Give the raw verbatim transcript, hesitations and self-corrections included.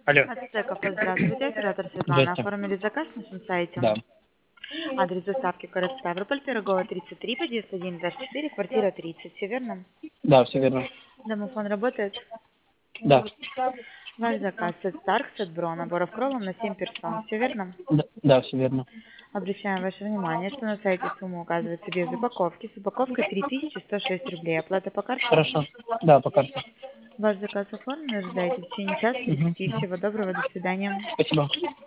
Алло. Ацтеков, здравствуйте, оператор Светлана. Здрасте. Оформили заказ на нашем сайте. Да. Адрес доставки город Ставрополь, Пирогово, тридцать три, подъезд один, этаж четыре, квартира тридцать. Все верно? Да, все верно. Домофон работает? Да. Ваш заказ сет Старк, сет Бро, наборов кролом на семь персон. Все верно? Да, да, все верно. Обращаем ваше внимание, что на сайте сумма указывается без упаковки. С упаковкой три тысячи сто шесть рублей. Оплата по карте? Хорошо. Да, по карте. Ваш заказ оформлен, ожидайте в течение часа Мгм. десяти. Всего доброго, до свидания. Спасибо.